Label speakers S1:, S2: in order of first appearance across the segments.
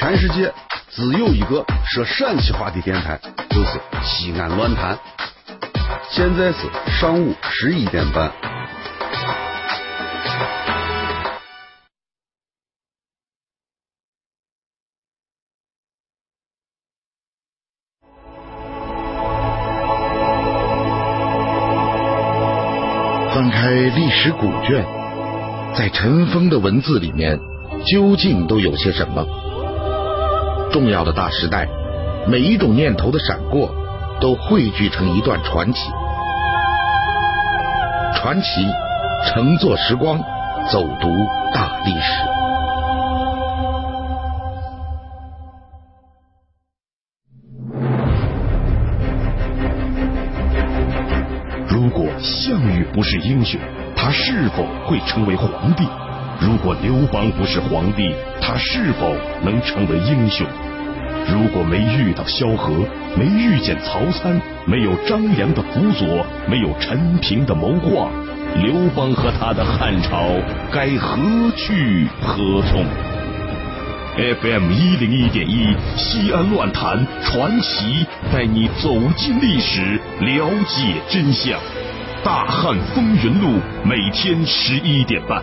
S1: 全世界只有一个说陕西话的电台，就是西安乱谈。现在是上午11点半。
S2: 翻开历史古卷，在尘封的文字里面，究竟都有些什么？重要的大时代，每一种念头的闪过，都汇聚成一段传奇。传奇乘坐时光，走读大历史。
S3: 如果项羽不是英雄，他是否会成为皇帝？如果刘邦不是皇帝，他是否能成为英雄？如果没遇到萧何，没遇见曹参，没有张良的辅佐，没有陈平的谋划，刘邦和他的汉朝该何去何从？ FM 101.1西安乱谈传奇，带你走进历史，了解真相。大汉风云录，每天11点半。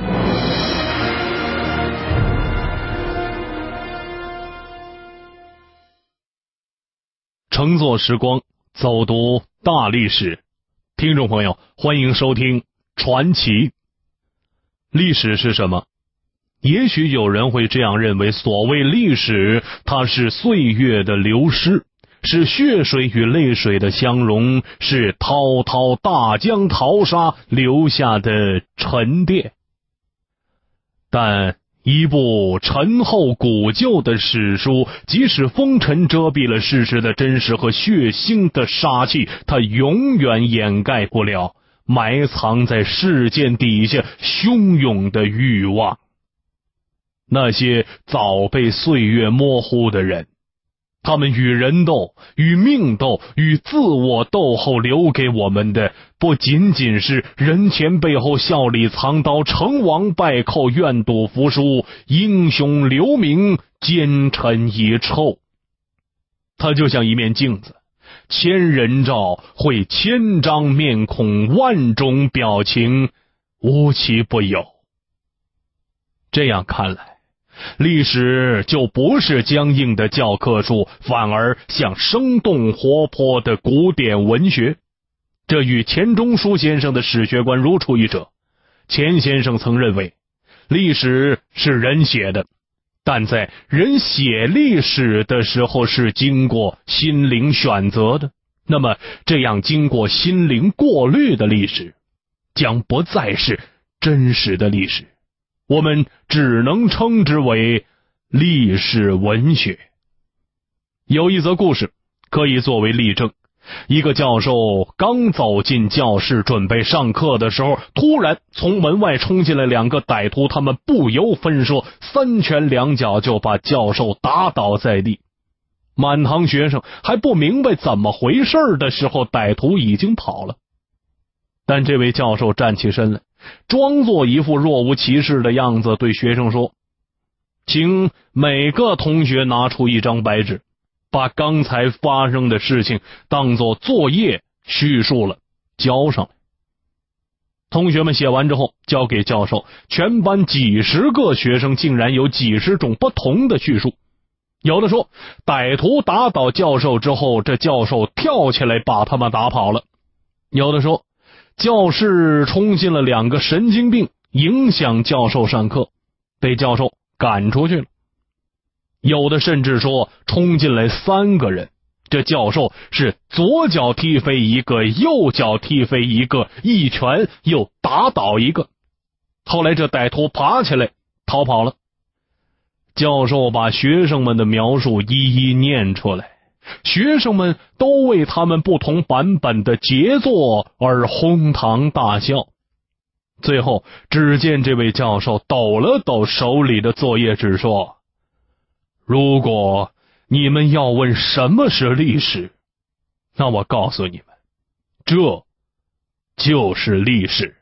S4: 乘坐时光，走读大历史。听众朋友，欢迎收听传奇。历史是什么？也许有人会这样认为，所谓历史，它是岁月的流失，是血水与泪水的相融，是滔滔大江淘沙留下的沉淀。但一部陈厚古旧的史书，即使风尘遮蔽了事实的真实和血腥的杀气，它永远掩盖不了埋藏在事件底下汹涌的欲望。那些早被岁月模糊的人，他们与人斗，与命斗，与自我斗后留给我们的，不仅仅是人前背后笑里藏刀，成王败寇，愿赌服输，英雄留名，奸臣遗臭。它就像一面镜子，千人照会千张面孔，万种表情，无奇不有。这样看来，历史就不是僵硬的教科书，反而像生动活泼的古典文学。这与钱钟书先生的史学观如出一辙。钱先生曾认为，历史是人写的，但在人写历史的时候是经过心灵选择的。那么，这样经过心灵过滤的历史，将不再是真实的历史。我们只能称之为历史文学。有一则故事可以作为例证。一个教授刚走进教室准备上课的时候，突然从门外冲进来两个歹徒，他们不由分说，三拳两脚就把教授打倒在地。满堂学生还不明白怎么回事的时候，歹徒已经跑了。但这位教授站起身来，装作一副若无其事的样子，对学生说：请每个同学拿出一张白纸，把刚才发生的事情当作作业叙述了，交上来。同学们写完之后交给教授，全班几十个学生竟然有几十种不同的叙述。有的说，歹徒打倒教授之后，这教授跳起来把他们打跑了。有的说，教室冲进了两个神经病，影响教授上课，被教授赶出去了。有的甚至说，冲进来三个人，这教授是左脚踢飞一个，右脚踢飞一个，一拳又打倒一个。后来这歹徒爬起来逃跑了。教授把学生们的描述一一念出来，学生们都为他们不同版本的杰作而哄堂大笑。最后，只见这位教授抖了抖手里的作业纸，说：如果你们要问什么是历史，那我告诉你们，这就是历史。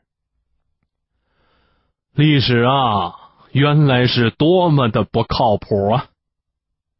S4: 历史啊，原来是多么的不靠谱啊！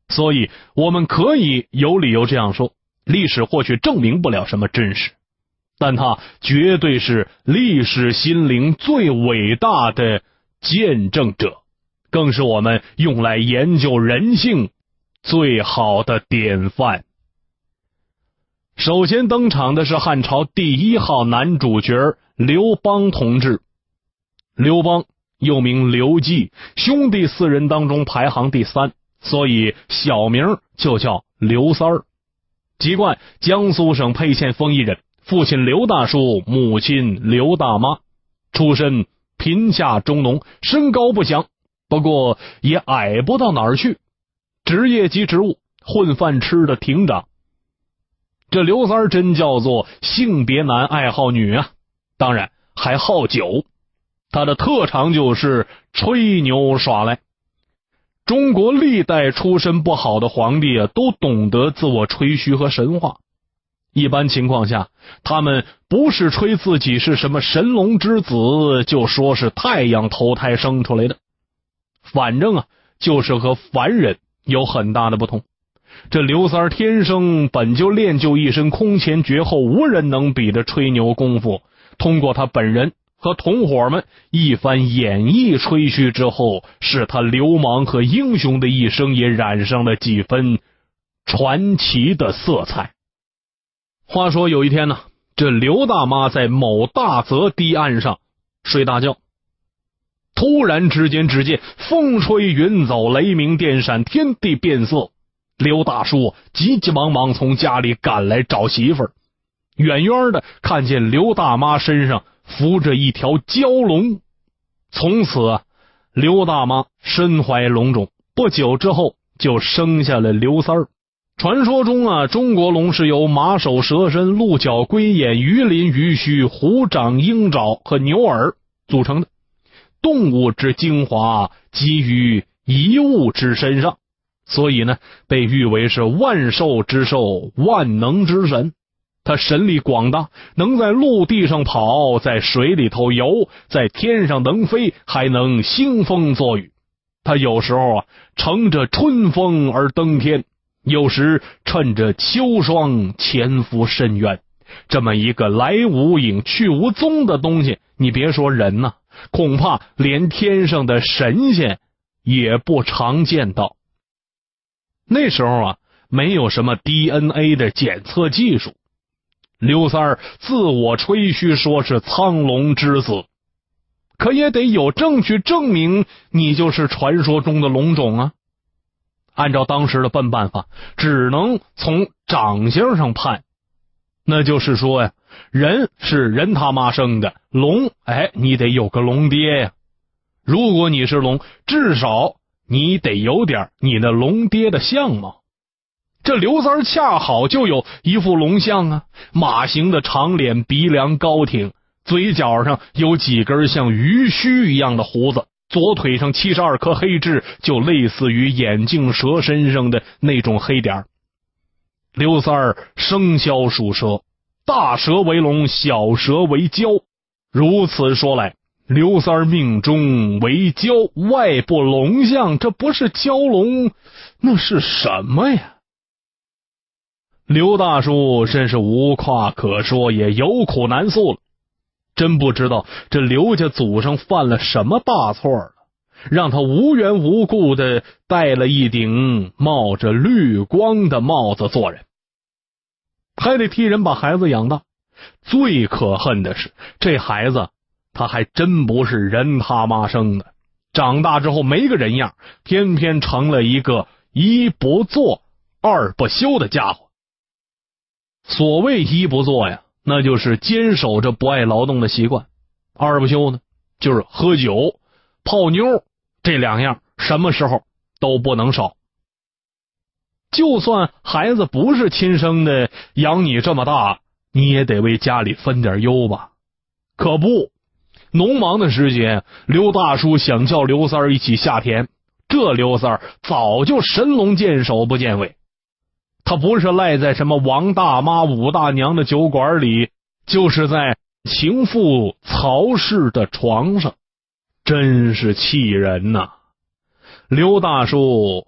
S4: 所以我们可以有理由这样说，历史或许证明不了什么真实，但它绝对是历史心灵最伟大的见证者，更是我们用来研究人性最好的典范。首先登场的是汉朝第一号男主角刘邦同志。刘邦又名刘季，兄弟4人当中排行第3，所以小名就叫刘三儿。籍贯江苏省沛县丰邑人，父亲刘大叔，母亲刘大妈，出身贫下中农，身高不详，不过也矮不到哪儿去，职业及职务混饭吃的亭长。这刘三儿真叫做性别男爱好女啊，当然还好酒，他的特长就是吹牛耍赖。中国历代出身不好的皇帝都懂得自我吹嘘和神话。一般情况下，他们不是吹自己是什么神龙之子，就说是太阳投胎生出来的，反正就是和凡人有很大的不同。这刘三儿天生本就练就一身空前绝后无人能比的吹牛功夫，通过他本人和同伙们一番演绎吹嘘之后，使他流氓和英雄的一生也染上了几分传奇的色彩。话说有一天呢，这刘大妈在某大泽堤岸上睡大觉，突然之间只见风吹云走，雷鸣电闪，天地变色。刘大叔急急忙忙从家里赶来找媳妇儿，远远的看见刘大妈身上扶着一条蛟龙。从此刘大妈身怀龙种，不久之后就生下了刘三儿。传说中中国龙是由马首蛇身、鹿角龟眼、鱼鳞鱼须、虎掌鹰爪和牛耳组成的，动物之精华集于一物之身上，所以呢，被誉为是万兽之兽、万能之神。他神力广大，能在陆地上跑，在水里头游，在天上能飞，还能兴风作雨。他有时候乘着春风而登天，有时趁着秋霜潜伏深渊。这么一个来无影去无踪的东西，你别说人呐，恐怕连天上的神仙也不常见到。那时候没有什么 DNA 的检测技术，刘三儿自我吹嘘说是苍龙之子，可也得有证据证明你就是传说中的龙种啊。按照当时的笨办法，只能从长相上判，那就是说人是人他妈生的，龙你得有个龙爹呀。如果你是龙，至少你得有点你的龙爹的相貌。这刘三儿恰好就有一副龙相马形的长脸，鼻梁高挺，嘴角上有几根像鱼须一样的胡子，左腿上72颗黑痣，就类似于眼镜蛇身上的那种黑点。刘三儿生肖属蛇，大蛇为龙，小蛇为蛟。如此说来，刘三儿命中为蛟，外部龙相，这不是蛟龙，那是什么呀？刘大叔真是无话可说，也有苦难诉了。真不知道这刘家祖上犯了什么大错了，让他无缘无故的戴了一顶冒着绿光的帽子做人，还得替人把孩子养大。最可恨的是，这孩子他还真不是人他妈生的，长大之后没个人样，偏偏成了一个一不做二不休的家伙。所谓一不做那就是坚守着不爱劳动的习惯，二不休呢，就是喝酒泡妞，这两样什么时候都不能少。就算孩子不是亲生的，养你这么大，你也得为家里分点忧吧。可不，农忙的时节，刘大叔想叫刘三儿一起下田，这刘三儿早就神龙见首不见尾。他不是赖在什么王大妈武大娘的酒馆里，就是在情妇曹氏的床上，真是气人呐。刘大叔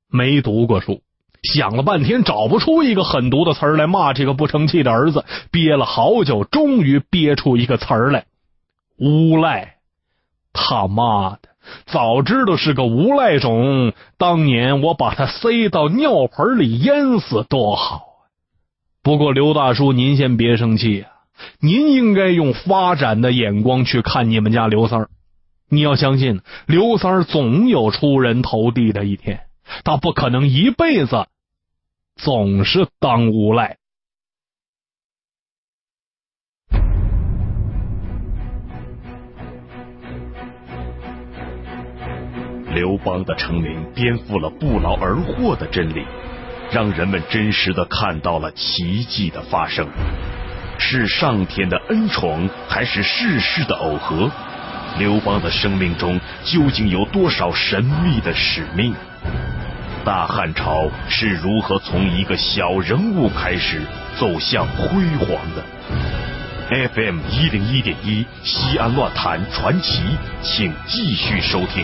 S4: 没读过书，想了半天找不出一个狠毒的词儿来骂这个不成器的儿子，憋了好久，终于憋出一个词儿来：无赖。他妈的，早知道是个无赖种，当年我把他塞到尿盆里淹死多好。不过刘大叔您先别生气啊，您应该用发展的眼光去看你们家刘三儿。你要相信刘三儿总有出人头地的一天，他不可能一辈子总是当无赖。
S3: 刘邦的成名颠覆了不劳而获的真理，让人们真实的看到了奇迹的发生。是上天的恩宠，还是世事的耦合？刘邦的生命中究竟有多少神秘的使命？大汉朝是如何从一个小人物开始走向辉煌的？ FM 101.1西安乱谈传奇，请继续收听。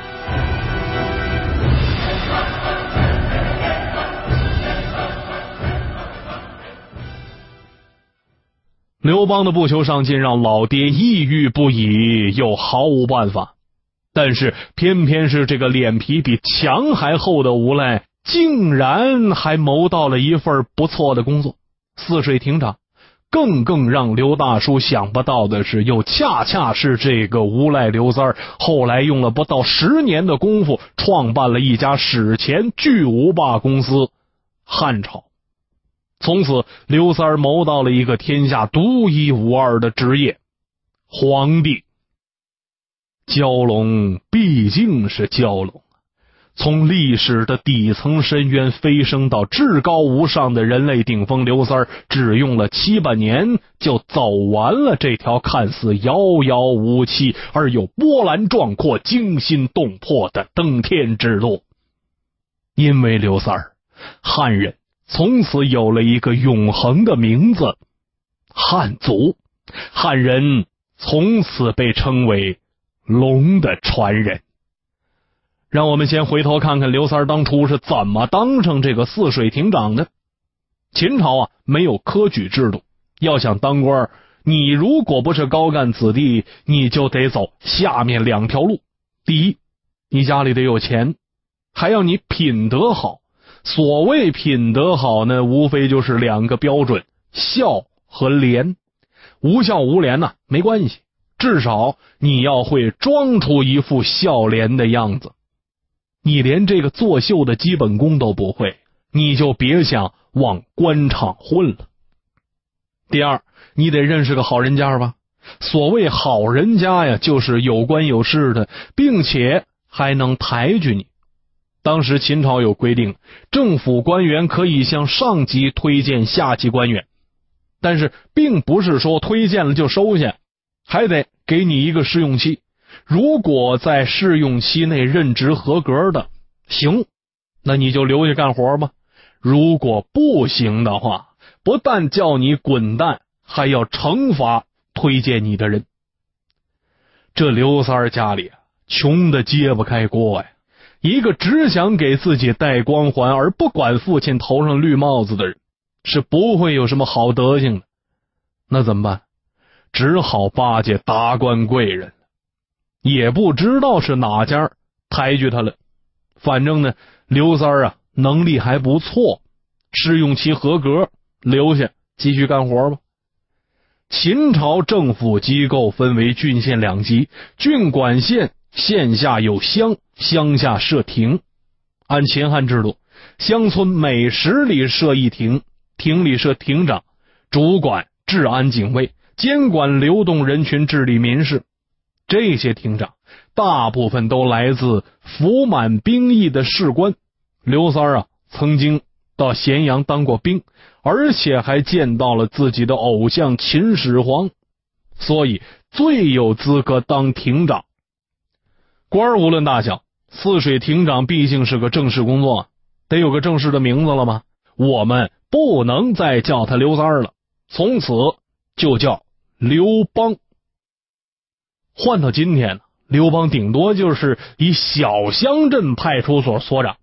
S4: 刘邦的不求上进让老爹抑郁不已，又毫无办法。但是偏偏是这个脸皮比墙还厚的无赖，竟然还谋到了一份不错的工作——泗水亭长。更让刘大叔想不到的是，又恰恰是这个无赖刘三儿，后来用了不到10年的功夫，创办了一家史前巨无霸公司汉朝。从此刘三儿谋到了一个天下独一无二的职业——皇帝。蛟龙毕竟是蛟龙，从历史的底层深渊飞升到至高无上的人类顶峰，刘三儿只用了7-8年就走完了这条看似遥遥无期而又波澜壮阔、惊心动魄的登天之路。因为刘三儿，汉人从此有了一个永恒的名字——汉族。汉人从此被称为龙的传人。让我们先回头看看刘三儿当初是怎么当上这个泗水亭长的。秦朝没有科举制度，要想当官，你如果不是高干子弟，你就得走下面2条路。第一，你家里得有钱，还要你品德好。所谓品德好呢，无非就是2个标准：孝和廉。无孝无廉没关系，至少你要会装出一副孝廉的样子。你连这个作秀的基本功都不会，你就别想往官场混了。第二，你得认识个好人家吧。所谓好人家呀，就是有官有势的，并且还能抬举你。当时秦朝有规定，政府官员可以向上级推荐下级官员，但是并不是说推荐了就收下，还得给你一个试用期。如果在试用期内任职合格的，行，那你就留下干活吧。如果不行的话，不但叫你滚蛋，还要惩罚推荐你的人。这刘三儿家里穷得揭不开锅呀！一个只想给自己戴光环而不管父亲头上绿帽子的人，是不会有什么好德行的。那怎么办？只好巴结达官贵人，也不知道是哪家抬举他了。反正呢，刘三儿能力还不错，试用期合格，留下继续干活吧。秦朝政府机构分为郡县2级，郡管县，县下有乡，乡下设亭。按秦汉制度，乡村每10里设一亭，亭里设亭长，主管治安警卫，监管流动人群，治理民事。这些亭长大部分都来自服满兵役的士官。刘三儿曾经到咸阳当过兵，而且还见到了自己的偶像秦始皇，所以最有资格当亭长。官无论大小，泗水亭长毕竟是个正式工作，得有个正式的名字了吗？我们不能再叫他刘三儿了，从此就叫刘邦。换到今天呢，刘邦顶多就是一小乡镇派出所所长，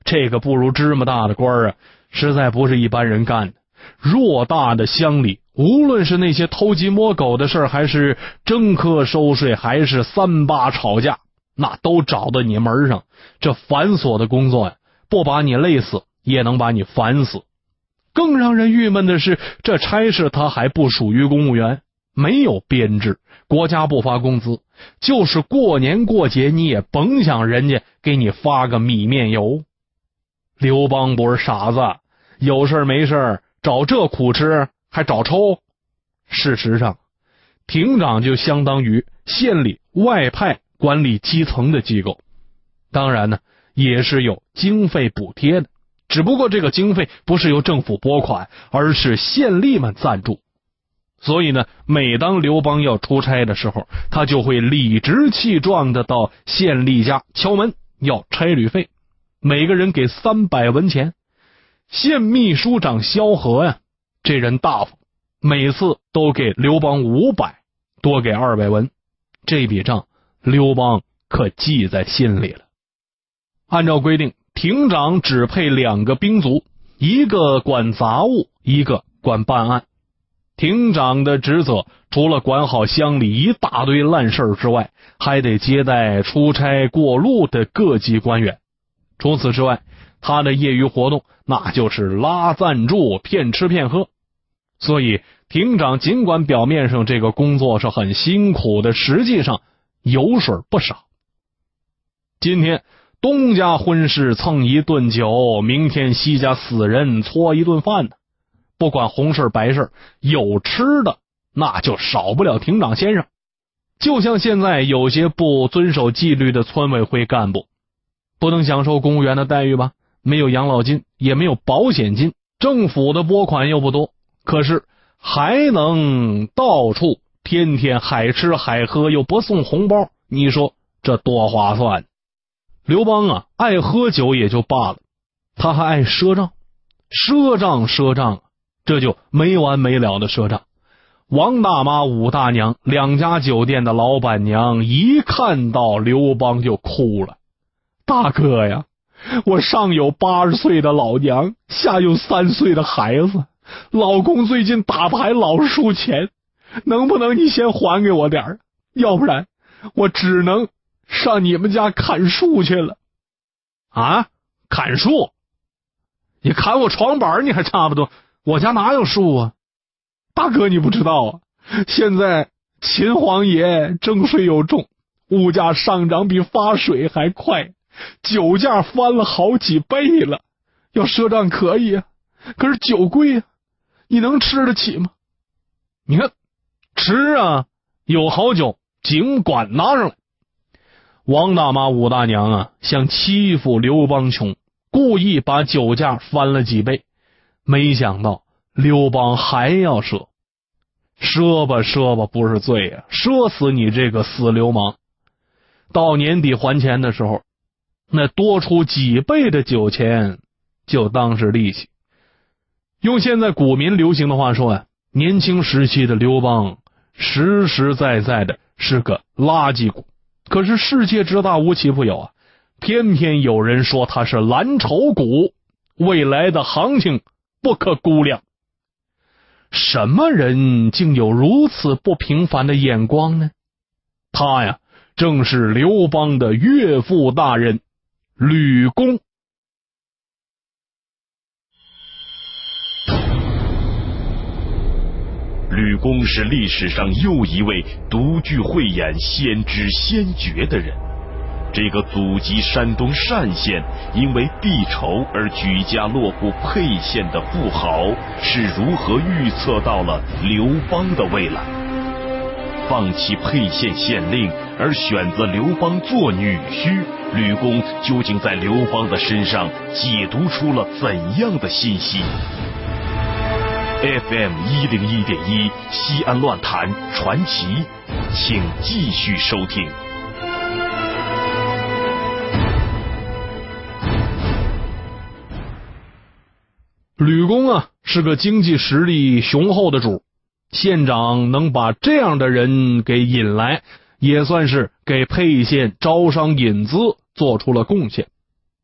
S4: 这个不如芝麻大的官啊，实在不是一般人干的。偌大的乡里，无论是那些偷鸡摸狗的事，还是征课收税，还是三八吵架，那都找到你门上。这繁琐的工作呀，不把你累死，也能把你烦死。更让人郁闷的是，这差事他还不属于公务员，没有编制，国家不发工资，就是过年过节你也甭想人家给你发个米面油。刘邦不是傻子，有事没事找这苦吃，还找抽。事实上，亭长就相当于县里外派管理基层的机构，当然呢，也是有经费补贴的，只不过这个经费不是由政府拨款，而是县吏们赞助。所以呢，每当刘邦要出差的时候，他就会理直气壮的到县吏家敲门要差旅费，每个人给300文钱。县秘书长萧何呀，这人大方，每次都给刘邦500，多给200文。这笔账刘邦可记在心里了。按照规定，亭长只配2个兵卒，一个管杂务，一个管办案。亭长的职责除了管好乡里一大堆烂事之外，还得接待出差过路的各级官员。除此之外，他的业余活动那就是拉赞助、骗吃骗喝。所以亭长尽管表面上这个工作是很辛苦的，实际上油水不少。今天东家婚事蹭一顿酒，明天西家死人搓一顿饭呢。不管红事白事，有吃的那就少不了亭长先生。就像现在有些不遵守纪律的村委会干部，不能享受公务员的待遇吧？没有养老金，也没有保险金，政府的拨款又不多，可是还能到处天天海吃海喝，又不送红包，你说这多划算。刘邦啊，爱喝酒也就罢了，他还爱赊账，赊账，这就没完没了的赊账。王大妈、武大娘2家酒店的老板娘一看到刘邦就哭了。大哥呀，我上有80岁的老娘，下有3岁的孩子，老公最近打牌老输钱，能不能你先还给我点儿？要不然我只能上你们家砍树去了。啊？砍树？你砍我床板你还差不多，我家哪有树啊？大哥你不知道啊，现在秦皇爷征税又重，物价上涨比发水还快，酒价翻了好几倍了，要赊账可以啊，可是酒贵啊，你能吃得起吗？你看，吃啊，有好酒尽管拿上来。王大妈、武大娘啊，想欺负刘邦穷，故意把酒价翻了几倍，没想到刘邦还要赊。赊吧不是罪啊，赊死你这个死流氓。到年底还钱的时候，那多出几倍的酒钱就当是利息。用现在股民流行的话说啊，年轻时期的刘邦实实在在的是个垃圾股。可是世界之大无奇不有啊，偏偏有人说他是蓝筹股，未来的行情不可估量。什么人竟有如此不平凡的眼光呢？他呀，正是刘邦的岳父大人吕公。
S3: 吕公是历史上又一位独具慧眼、先知先觉的人。这个祖籍山东单县，因为地仇而举家落户沛县的富豪，是如何预测到了刘邦的未来？放弃沛县县令而选择刘邦做女婿，吕公究竟在刘邦的身上解读出了怎样的信息？FM 101.1西安乱谈传奇，请继续收听。
S4: 吕公啊，是个经济实力雄厚的主，县长能把这样的人给引来，也算是给沛县招商引资做出了贡献。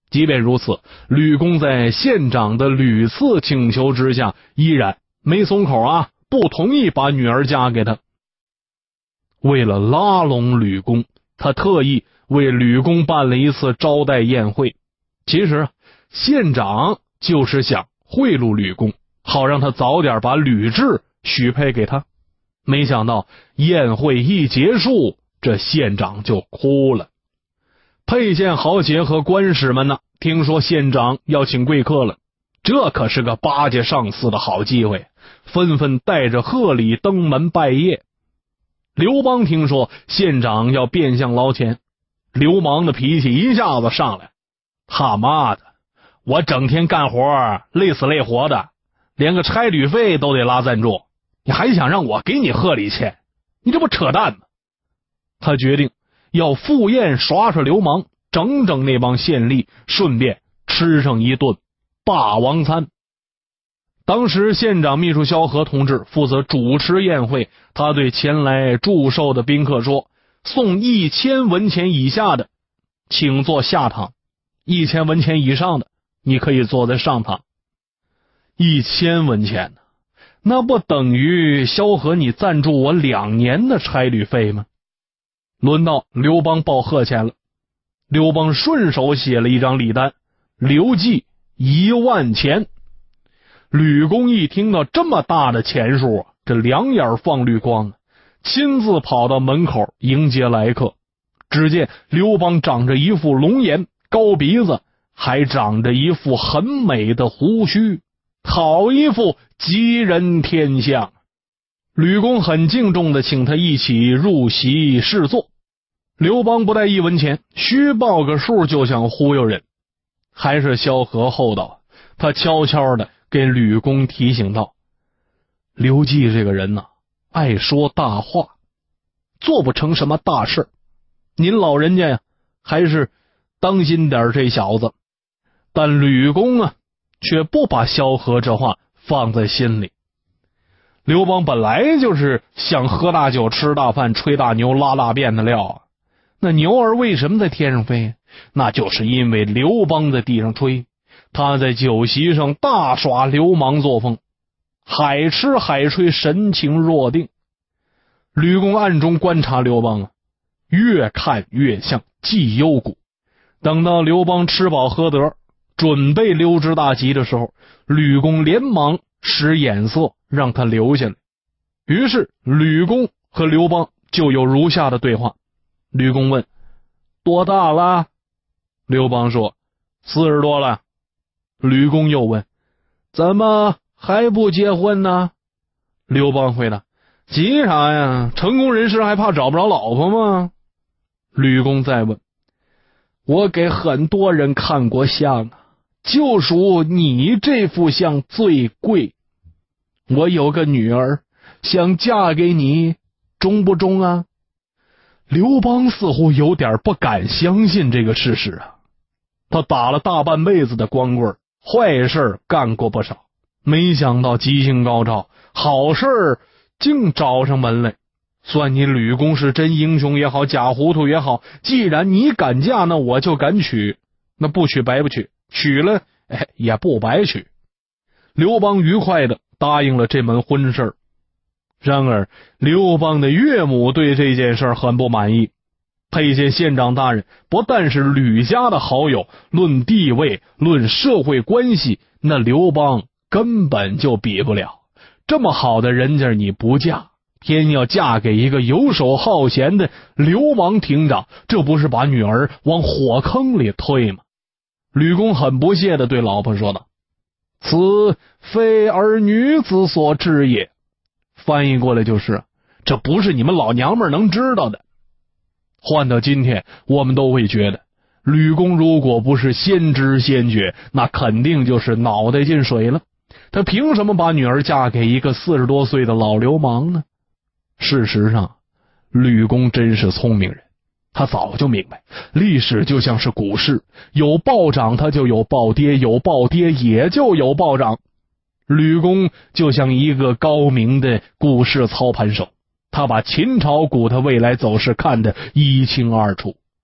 S4: 即便如此，吕公在县长的屡次请求之下，依然没松口啊，不同意把女儿嫁给他。为了拉拢吕公，他特意为吕公办了一次招待宴会。其实县长就是想贿赂吕公，好让他早点把吕雉许配给他。没想到宴会一结束，这县长就哭了。沛县豪杰和官使们呢，听说县长要请贵客了，这可是个巴结上司的好机会，纷纷带着贺礼登门拜谒。刘邦听说县长要变相捞钱，流氓的脾气一下子上来，他妈的，我整天干活累死累活的，连个差旅费都得拉赞助，你还想让我给你贺礼钱？你这不扯淡吗？他决定要赴宴耍耍流氓，整整那帮县吏，顺便吃上一顿霸王餐。当时县长秘书萧何同志负责主持宴会，他对前来祝寿的宾客说，送1000文钱以下的请坐下堂，1000文钱以上的你可以坐在上堂。1000文钱呢，那不等于萧何你赞助我2年的差旅费吗？轮到刘邦报贺钱了，刘邦顺手写了一张礼单，留记1万钱。吕公一听到这么大的钱数，这两眼放绿光，亲自跑到门口迎接来客。只见刘邦长着一副龙颜，高鼻子，还长着一副很美的胡须，好一副吉人天相。吕公很敬重地请他一起入席侍坐。刘邦不带1文钱，虚报个数就想忽悠人。还是萧何厚道，他悄悄地给吕公提醒道，刘季这个人呢，爱说大话，做不成什么大事，您老人家呀，还是当心点这小子。但吕公啊，却不把萧何这话放在心里。刘邦本来就是想喝大酒吃大饭吹大牛拉大便的料啊，那牛儿为什么在天上飞？那就是因为刘邦在地上吹，他在酒席上大耍流氓作风，海吃海吹，神情若定。吕公暗中观察刘邦啊，越看越像季幽谷。等到刘邦吃饱喝得，准备溜之大吉的时候，吕公连忙使眼色让他留下来。于是吕公和刘邦就有如下的对话。吕公问，多大了？刘邦说40多了。吕公又问，怎么还不结婚呢？刘邦回答，急啥呀？成功人士还怕找不着老婆吗？吕公再问，我给很多人看过相啊，就属你这副相最贵。我有个女儿想嫁给你，中不中啊？刘邦似乎有点不敢相信这个事实啊。他打了大半辈子的光棍，坏事干过不少，没想到吉星高照，好事竟找上门来。算你吕公是真英雄也好，假糊涂也好，既然你敢嫁，那我就敢娶，那不娶白不娶，娶了也不白娶。刘邦愉快的答应了这门婚事。然而刘邦的岳母对这件事很不满意。沛县县长大人不但是吕家的好友，论地位论社会关系，那刘邦根本就比不了。这么好的人家你不嫁，偏要嫁给一个游手好闲的流氓亭长，这不是把女儿往火坑里推吗？吕公很不屑地对老婆说道，此非儿女子所知也。翻译过来就是，这不是你们老娘们能知道的。换到今天，我们都会觉得，吕公如果不是先知先觉，那肯定就是脑袋进水了。他凭什么把女儿嫁给一个40多岁的老流氓呢？事实上，吕公真是聪明人，他早就明白，历史就像是股市，有暴涨它就有暴跌，有暴跌也就有暴涨。吕公就像一个高明的股市操盘手，他把秦朝股的未来走势看得一清二楚。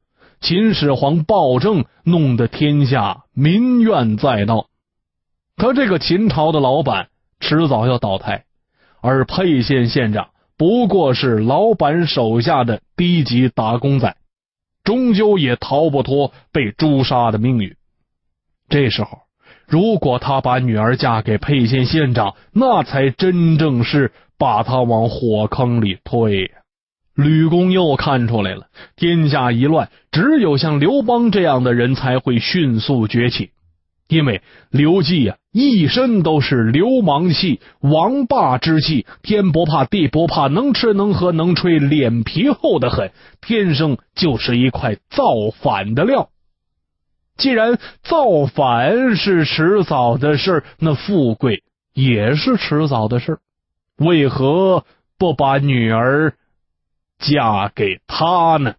S4: 秦始皇暴政，弄得天下民怨载道。可这个秦朝的老板迟早要倒台，而沛县县长不过是老板手下的低级打工仔，终究也逃不脱被诛杀的命运。这时候，如果他把女儿嫁给沛县县长，那才真正是把他往火坑里推呀。吕公又看出来了，天下一乱，只有像刘邦这样的人才会迅速崛起。因为刘季一身都是流氓气、王霸之气，天不怕地不怕，能吃能喝能吹，脸皮厚得很，天生就是一块造反的料。既然造反是迟早的事，那富贵也是迟早的事，为何不把女儿嫁给他呢？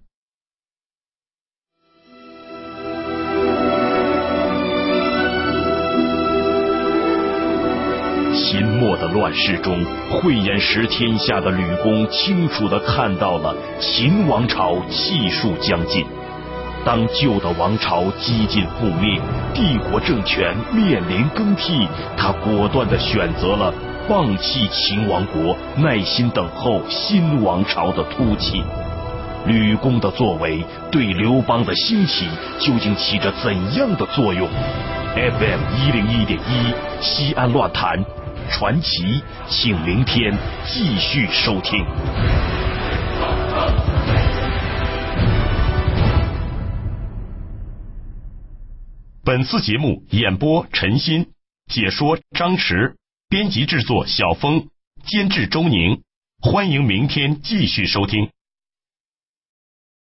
S3: 秦末的乱世中，慧眼识天下的吕公清楚地看到了秦王朝气数将尽。当旧的王朝几近覆灭，帝国政权面临更替，他果断地选择了放弃秦王国，耐心等候新王朝的突起。吕公的作为对刘邦的兴起究竟起着怎样的作用？ FM 101.1西安乱谈传奇，请明天继续收听。本次节目演播陈鑫，解说张弛，编辑制作小峰，监制周宁。欢迎明天继续收听。